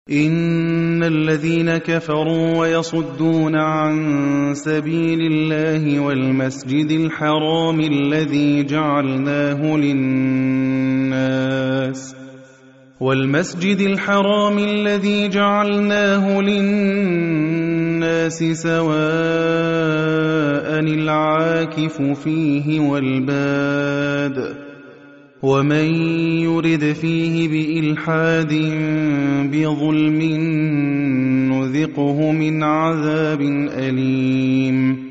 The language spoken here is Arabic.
إِنَّ الَّذِينَ كَفَرُوا وَيَصُدُّونَ عَن سَبِيلِ اللَّهِ وَالْمَسْجِدِ الْحَرَامِ الَّذِي جَعَلْنَاهُ لِلنَّاسِ سَوَاءً الْعَاكِفُ فِيهِ وَالْبَادِ ۚ وَمَن يُرِدْ فِيهِ بِإِلْحَادٍ بِظُلْمٍ نُّذِقْهُ مِنْ عَذَابٍ أَلِيمٍ